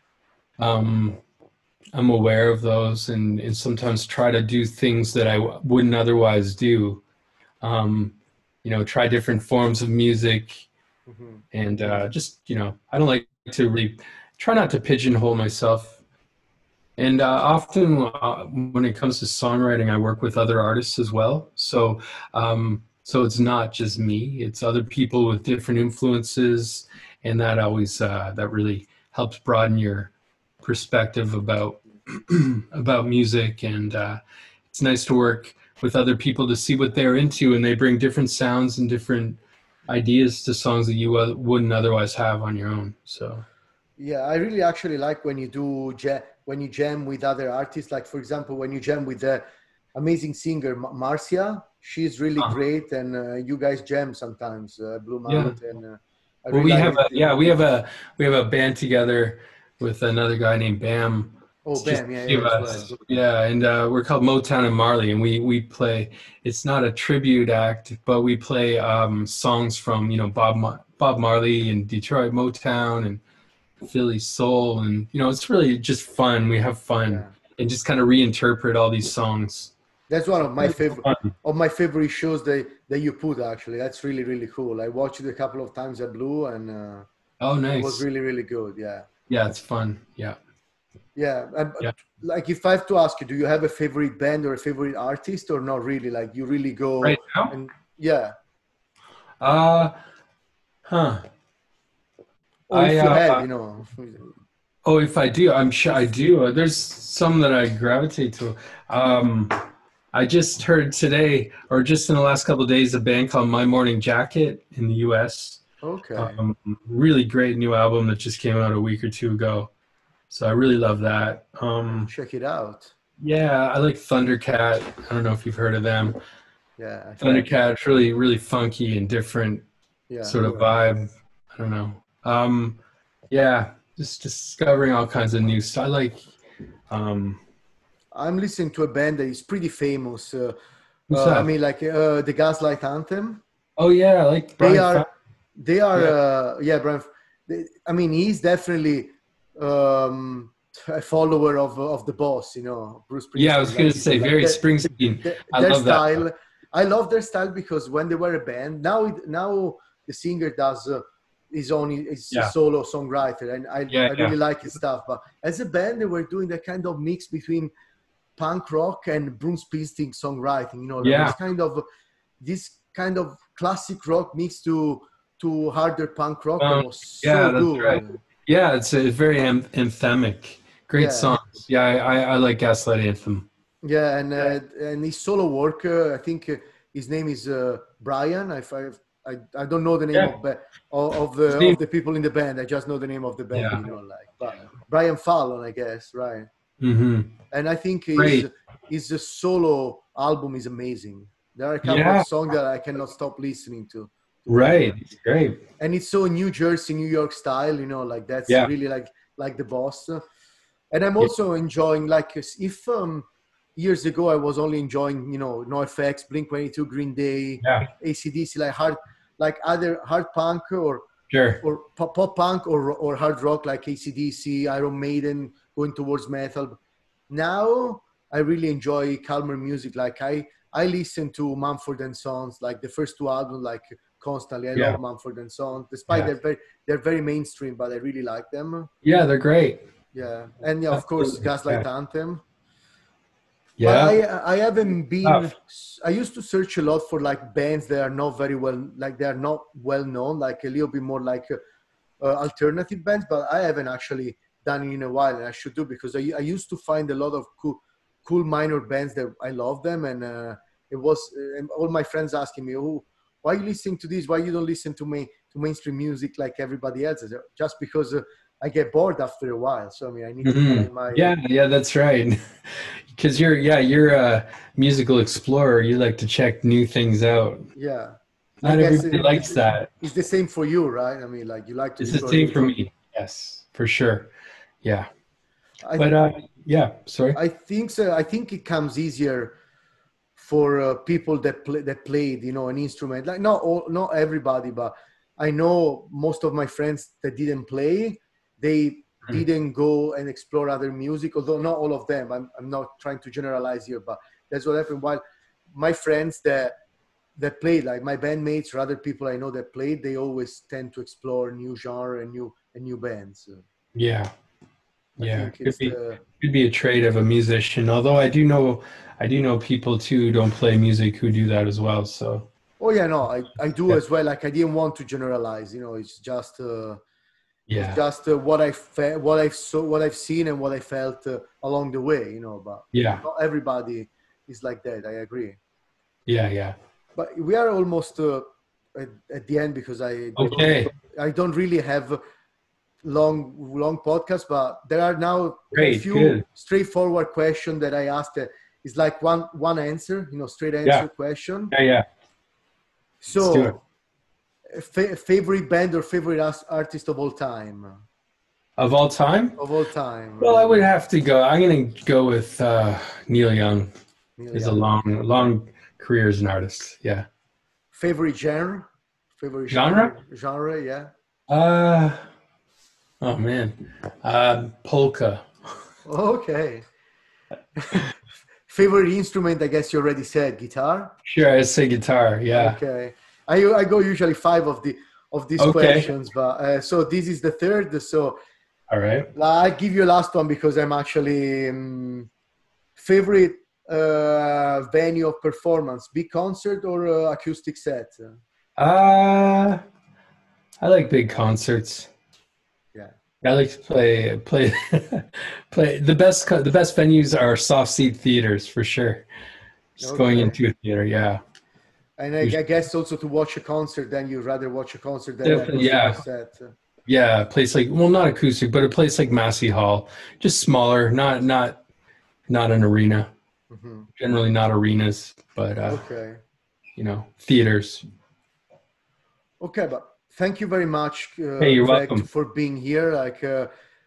[SPEAKER 2] um I'm aware of those and and sometimes try to do things that I w- wouldn't otherwise do. Um, you know, try different forms of music
[SPEAKER 1] Mm-hmm.
[SPEAKER 2] and uh, just you know, I don't like to really try not to pigeonhole myself. And uh, often uh, when it comes to songwriting, I work with other artists as well. So, um, so it's not just me; it's other people with different influences, and that always uh, that really helps broaden your perspective about about music. And uh, it's nice to work with other people to see what they're into, and they bring different sounds and different ideas to songs that you uh, wouldn't otherwise have on your own. So,
[SPEAKER 1] Yeah, I really actually like when you do ja- when you jam with other artists. Like for example, when you jam with the amazing singer Ma- Marcia, she's really
[SPEAKER 2] uh,
[SPEAKER 1] great, and uh, you guys jam sometimes. Uh, Blue
[SPEAKER 2] yeah.
[SPEAKER 1] Mountain. Uh, I
[SPEAKER 2] Well,
[SPEAKER 1] really
[SPEAKER 2] we
[SPEAKER 1] like
[SPEAKER 2] have
[SPEAKER 1] it.
[SPEAKER 2] a yeah, we have a we have a band together with another guy named Bam.
[SPEAKER 1] Oh,
[SPEAKER 2] It's just
[SPEAKER 1] Bam, yeah,
[SPEAKER 2] a
[SPEAKER 1] yeah,
[SPEAKER 2] few of
[SPEAKER 1] as well.
[SPEAKER 2] us. Yeah, and uh, we're called Motown and Marley, and we we play. It's not a tribute act, but we play um, songs from you know Bob Mar- Bob Marley and Detroit Motown and Philly soul, and you know it's really just fun. We have fun
[SPEAKER 1] Yeah,
[SPEAKER 2] and just kind of reinterpret all these songs.
[SPEAKER 1] that's one
[SPEAKER 2] So
[SPEAKER 1] of my
[SPEAKER 2] it's
[SPEAKER 1] favorite
[SPEAKER 2] fun.
[SPEAKER 1] of my favorite shows that that you put. Actually, that's really really cool. I watched it a couple of times at Blue, and uh,
[SPEAKER 2] Oh,
[SPEAKER 1] it was
[SPEAKER 2] nice.
[SPEAKER 1] really really good. Yeah.
[SPEAKER 2] Yeah, it's fun. Yeah,
[SPEAKER 1] Yeah, and, uh,
[SPEAKER 2] yeah.
[SPEAKER 1] like if I have to ask you, do you have a favorite band or a favorite artist, or not really? Like you really
[SPEAKER 2] Right
[SPEAKER 1] go
[SPEAKER 2] now,
[SPEAKER 1] and yeah,
[SPEAKER 2] uh, huh.
[SPEAKER 1] or
[SPEAKER 2] I
[SPEAKER 1] if you
[SPEAKER 2] uh,
[SPEAKER 1] have, you know.
[SPEAKER 2] oh, if I do, I'm sure I do. Uh, There's some that I gravitate to. Um, I just heard today, or just in the last couple of days, a band called My Morning Jacket in the U S.
[SPEAKER 1] Okay,
[SPEAKER 2] Um, really great new album that just came out a week or two ago. So I really love that.
[SPEAKER 1] I'll
[SPEAKER 2] Um,
[SPEAKER 1] check it out.
[SPEAKER 2] yeah, I like Thundercat. I don't know if you've heard of them.
[SPEAKER 1] Yeah, I think
[SPEAKER 2] Thundercat, it's really, really funky and different
[SPEAKER 1] yeah.
[SPEAKER 2] sort of vibe. I don't know. Um, yeah, just discovering all kinds of new stuff. I like, um,
[SPEAKER 1] I'm listening to a band that is pretty famous. Uh,
[SPEAKER 2] who's
[SPEAKER 1] uh, I
[SPEAKER 2] that?
[SPEAKER 1] mean, like uh, the Gaslight Anthem.
[SPEAKER 2] Oh yeah, I like
[SPEAKER 1] They
[SPEAKER 2] Brian
[SPEAKER 1] are,
[SPEAKER 2] Fowler.
[SPEAKER 1] they are.
[SPEAKER 2] Yeah,
[SPEAKER 1] Uh, yeah, Brian. They, I mean, he's definitely um, a follower of of the boss. You know, Bruce
[SPEAKER 2] yeah. I
[SPEAKER 1] Springsteen.
[SPEAKER 2] was gonna
[SPEAKER 1] Like you
[SPEAKER 2] say
[SPEAKER 1] said, like
[SPEAKER 2] very
[SPEAKER 1] the,
[SPEAKER 2] Springsteen.
[SPEAKER 1] the,
[SPEAKER 2] I
[SPEAKER 1] their
[SPEAKER 2] love that.
[SPEAKER 1] style. I love their style because when they were a band, now it, now the singer does uh, his own his
[SPEAKER 2] Yeah,
[SPEAKER 1] solo songwriter, and I
[SPEAKER 2] yeah,
[SPEAKER 1] I
[SPEAKER 2] yeah,
[SPEAKER 1] really like his stuff. But as a band, they were doing that kind of mix between punk rock and Bruce Springsteen songwriting. You know, there was
[SPEAKER 2] yeah,
[SPEAKER 1] kind of this kind of classic rock mixed to to harder punk rock that
[SPEAKER 2] um,
[SPEAKER 1] was
[SPEAKER 2] yeah.
[SPEAKER 1] so
[SPEAKER 2] That's right.
[SPEAKER 1] good.
[SPEAKER 2] Yeah, it's, it's very an- anthemic. Great
[SPEAKER 1] Yeah,
[SPEAKER 2] songs. Yeah, I, I, I like Gaslight Anthem.
[SPEAKER 1] yeah, and uh, and his solo work. Uh, I think uh, his name is uh, Brian. If I, I I don't know the name
[SPEAKER 2] Yeah,
[SPEAKER 1] of the of of
[SPEAKER 2] his
[SPEAKER 1] the
[SPEAKER 2] name.
[SPEAKER 1] of the people in the band. I just know the name of the band.
[SPEAKER 2] Yeah,
[SPEAKER 1] You know, like but Brian Fallon, I guess, right?
[SPEAKER 2] hmm
[SPEAKER 1] And I think his
[SPEAKER 2] great.
[SPEAKER 1] his solo album is amazing. There are a couple of
[SPEAKER 2] Yeah,
[SPEAKER 1] songs that I cannot stop listening to. To be
[SPEAKER 2] right.
[SPEAKER 1] honest.
[SPEAKER 2] It's great.
[SPEAKER 1] And it's so New Jersey, New York style, you know, like that's
[SPEAKER 2] Yeah,
[SPEAKER 1] really like like the boss. And I'm
[SPEAKER 2] yeah,
[SPEAKER 1] also enjoying like if um years ago I was only enjoying, you know, NoFX, Blink one eighty-two, Green Day,
[SPEAKER 2] yeah.
[SPEAKER 1] A C D C, like hard, like either hard punk or
[SPEAKER 2] Sure.
[SPEAKER 1] or pop, pop punk or or hard rock like A C D C, Iron Maiden, going towards metal. Now I really enjoy calmer music. Like I I listen to Mumford and Sons, like the first two albums, like constantly. I
[SPEAKER 2] Yeah.
[SPEAKER 1] love Mumford and Sons, despite
[SPEAKER 2] Yeah.
[SPEAKER 1] they're very they're very mainstream, but I really like them.
[SPEAKER 2] Yeah, they're great.
[SPEAKER 1] Yeah, and yeah, of course,
[SPEAKER 2] Absolutely.
[SPEAKER 1] Gaslight
[SPEAKER 2] Yeah.
[SPEAKER 1] Anthem.
[SPEAKER 2] Yeah.
[SPEAKER 1] But I I haven't been.
[SPEAKER 2] Tough.
[SPEAKER 1] I used to search a lot for like bands that are not very well, like they are not well known, like a little bit more like uh, uh, alternative bands. But I haven't actually done it in a while, and I should do because I I used to find a lot of cool cool minor bands that I love them, and uh, it was uh, and all my friends asking me, "Oh, why are you listening to this? Why you don't listen to me to mainstream music like everybody else?" Just because uh, I get bored after a while. So I mean, I need
[SPEAKER 2] Mhm.
[SPEAKER 1] to find my
[SPEAKER 2] Yeah, yeah, that's right. Because you're, yeah, you're a musical explorer. You like to check new things out.
[SPEAKER 1] yeah.
[SPEAKER 2] Not
[SPEAKER 1] I guess
[SPEAKER 2] everybody
[SPEAKER 1] it-
[SPEAKER 2] likes
[SPEAKER 1] it's,
[SPEAKER 2] that.
[SPEAKER 1] it's the same for you, right? I mean, like you like to.
[SPEAKER 2] It's the
[SPEAKER 1] explore
[SPEAKER 2] same
[SPEAKER 1] new
[SPEAKER 2] for
[SPEAKER 1] things.
[SPEAKER 2] me. Yes, for sure. Yeah.
[SPEAKER 1] I,
[SPEAKER 2] But uh, yeah, sorry.
[SPEAKER 1] I think so. I think it comes easier for uh, people that play that played, you know, an instrument. Like not all, not everybody, but I know most of my friends that didn't play, they
[SPEAKER 2] Mhm.
[SPEAKER 1] didn't go and explore other music. Although not all of them. I'm I'm not trying to generalize here, but that's what happened. While my friends that that played, like my bandmates or other people I know that played, they always tend to explore new genre and new and new bands.
[SPEAKER 2] Yeah.
[SPEAKER 1] I
[SPEAKER 2] Yeah.
[SPEAKER 1] think
[SPEAKER 2] Could
[SPEAKER 1] it's
[SPEAKER 2] be
[SPEAKER 1] the
[SPEAKER 2] could be a trait of a musician. Although I do know I do know people too who don't play music who do that as well. So
[SPEAKER 1] oh yeah, no, I, I do
[SPEAKER 2] Yeah.
[SPEAKER 1] as well. Like I didn't want to generalize, you know, it's just uh, it's
[SPEAKER 2] yeah.
[SPEAKER 1] just uh, what I fe- what I've so what I've seen and what I felt uh, along the way, you know. But
[SPEAKER 2] Yeah.
[SPEAKER 1] not everybody is like that. I agree.
[SPEAKER 2] Yeah. Yeah.
[SPEAKER 1] But we are almost uh, at, at the end because I
[SPEAKER 2] Okay.
[SPEAKER 1] I don't really have long long podcast, but there are now a
[SPEAKER 2] Great.
[SPEAKER 1] few
[SPEAKER 2] Good.
[SPEAKER 1] straightforward questions that I asked. Uh, it's like one one answer, you know, straight answer
[SPEAKER 2] Yeah.
[SPEAKER 1] question.
[SPEAKER 2] Yeah. Yeah. Let's do it.
[SPEAKER 1] So, fa- favorite band or favorite as- artist of all time?
[SPEAKER 2] Of all time?
[SPEAKER 1] Of all time.
[SPEAKER 2] Well, I would have to go. I'm going to go with uh, Neil Young.
[SPEAKER 1] Neil
[SPEAKER 2] He's a
[SPEAKER 1] Young.
[SPEAKER 2] long, long career as an artist. Yeah.
[SPEAKER 1] Favorite genre? Favorite
[SPEAKER 2] Genre?
[SPEAKER 1] Genre, yeah.
[SPEAKER 2] Uh, oh man, uh, polka.
[SPEAKER 1] Okay. Favorite instrument? I guess you already said guitar.
[SPEAKER 2] Sure, I'd say guitar. Yeah.
[SPEAKER 1] Okay. I I go usually five of the of these
[SPEAKER 2] Okay.
[SPEAKER 1] questions, but uh, so this is the third. So
[SPEAKER 2] All right.
[SPEAKER 1] I give you a last one because I'm actually um, favorite uh, venue of performance, big concert or uh, acoustic set.
[SPEAKER 2] Uh, I like big concerts.
[SPEAKER 1] Yeah.
[SPEAKER 2] I like to play play play the best co- the best venues are soft seat theaters for sure. Just going
[SPEAKER 1] Okay.
[SPEAKER 2] into a theater, yeah.
[SPEAKER 1] And I, I guess also to watch a concert, then you'd rather watch a concert than an
[SPEAKER 2] Definitely,
[SPEAKER 1] acoustic
[SPEAKER 2] yeah.
[SPEAKER 1] set.
[SPEAKER 2] Yeah, a place like well, not acoustic, but a place like Massey Hall, just smaller, not not not an arena.
[SPEAKER 1] Mhm.
[SPEAKER 2] Generally, not arenas, but uh,
[SPEAKER 1] Okay.
[SPEAKER 2] you know, theaters.
[SPEAKER 1] Okay, but thank you very much, uh,
[SPEAKER 2] Hey, you're
[SPEAKER 1] Greg,
[SPEAKER 2] welcome.
[SPEAKER 1] for being here. Like, uh,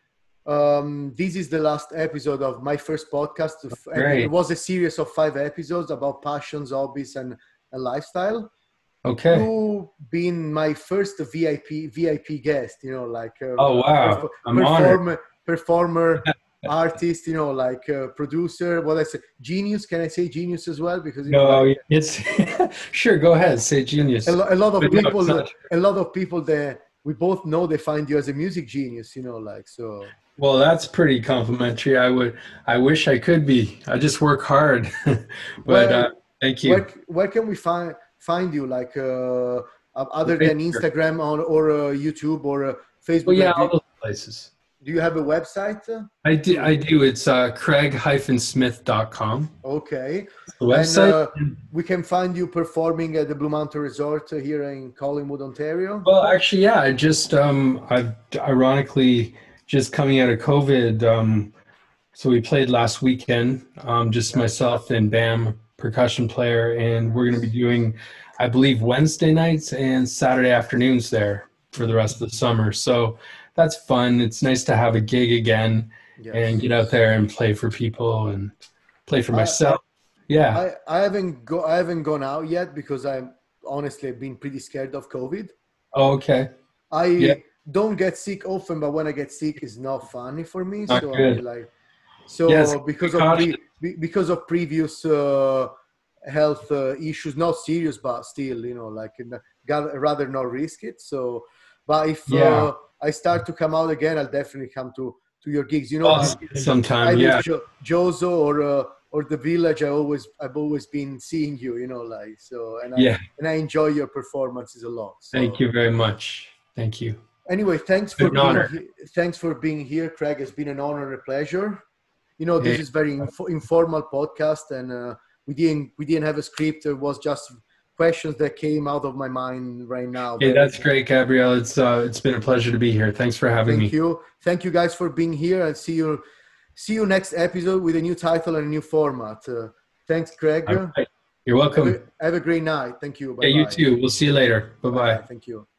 [SPEAKER 1] um, this is the last episode of my first podcast. Of- and
[SPEAKER 2] Great.
[SPEAKER 1] it was a series of five episodes about passions, hobbies, and, and lifestyle.
[SPEAKER 2] Okay.
[SPEAKER 1] You being my first V I P V I P guest, you know, like uh,
[SPEAKER 2] Oh wow,
[SPEAKER 1] perf-
[SPEAKER 2] I'm honored.
[SPEAKER 1] performer, performer, artist, you know, like uh, producer. What I say, genius? Can I say genius as well? Because you know,
[SPEAKER 2] No,
[SPEAKER 1] like,
[SPEAKER 2] it's sure. Go ahead, say genius.
[SPEAKER 1] a, lo- a lot of
[SPEAKER 2] But no, it's
[SPEAKER 1] people,
[SPEAKER 2] not.
[SPEAKER 1] a lot of people that we both know, they find you as a music genius. You know, like so.
[SPEAKER 2] Well, that's pretty complimentary. I would. I wish I could be. I just work hard. but
[SPEAKER 1] Well,
[SPEAKER 2] uh, thank you.
[SPEAKER 1] Where where can we find find you? Like uh, other than
[SPEAKER 2] Facebook.
[SPEAKER 1] Instagram or, or uh, YouTube or uh, Facebook?
[SPEAKER 2] Well, yeah,
[SPEAKER 1] Like,
[SPEAKER 2] all
[SPEAKER 1] do,
[SPEAKER 2] those places.
[SPEAKER 1] do you have a website?
[SPEAKER 2] I do. I do. It's uh, craig smith dot com.
[SPEAKER 1] Okay.
[SPEAKER 2] The website.
[SPEAKER 1] And uh, we can find you performing at the Blue Mountain Resort uh, here in Collingwood, Ontario.
[SPEAKER 2] Well, actually, yeah. I just um, I've ironically just coming out of COVID. Um, so we played last weekend. Um, just myself and Bam, percussion player, and we're going to be doing, I believe, Wednesday nights and Saturday afternoons there for the rest of the summer. So that's fun. It's nice to have a gig again
[SPEAKER 1] Yes.
[SPEAKER 2] and get out there and play for people and play for
[SPEAKER 1] I-
[SPEAKER 2] myself. Yeah.
[SPEAKER 1] I, I haven't go I haven't gone out yet because I'm honestly been pretty scared of COVID.
[SPEAKER 2] Oh, okay.
[SPEAKER 1] I
[SPEAKER 2] Yeah.
[SPEAKER 1] don't get sick often, but when I get sick, it's not funny for me.
[SPEAKER 2] Not
[SPEAKER 1] so
[SPEAKER 2] good.
[SPEAKER 1] I like so
[SPEAKER 2] Yes,
[SPEAKER 1] because
[SPEAKER 2] be
[SPEAKER 1] of
[SPEAKER 2] cautious.
[SPEAKER 1] pre, be- because of previous uh, health uh, issues, not serious, but still, you know, like got, rather not risk it. So, but if
[SPEAKER 2] Yeah.
[SPEAKER 1] uh, I start to come out again, I'll definitely come to to your gigs. You know,
[SPEAKER 2] Oh, sometime,
[SPEAKER 1] either
[SPEAKER 2] yeah.
[SPEAKER 1] Jo- Jozo or uh, or the Village. I always I've always been seeing you. You know, like so, and I
[SPEAKER 2] Yeah.
[SPEAKER 1] and I enjoy your performances a lot. So.
[SPEAKER 2] Thank you very much. Thank you.
[SPEAKER 1] Anyway, thanks for
[SPEAKER 2] An
[SPEAKER 1] being
[SPEAKER 2] honor.
[SPEAKER 1] he- thanks for being here, Craig. It's been an honor and a pleasure. You know, this
[SPEAKER 2] Yeah.
[SPEAKER 1] is very info- informal podcast, and uh, we didn't we didn't have a script. It was just questions that came out of my mind right now.
[SPEAKER 2] Hey,
[SPEAKER 1] Very-
[SPEAKER 2] that's great, Gabriele. It's uh, it's been a pleasure to be here. Thanks for having
[SPEAKER 1] Thank
[SPEAKER 2] me.
[SPEAKER 1] you, thank you guys for being here. I'll see you see you next episode with a new title and a new format. Uh, thanks, Craig.
[SPEAKER 2] All right. You're welcome.
[SPEAKER 1] Have a, have a great night. Thank you.
[SPEAKER 2] Yeah,
[SPEAKER 1] Bye-bye.
[SPEAKER 2] you too. We'll see you later. Bye-bye.
[SPEAKER 1] Bye-bye. Thank you.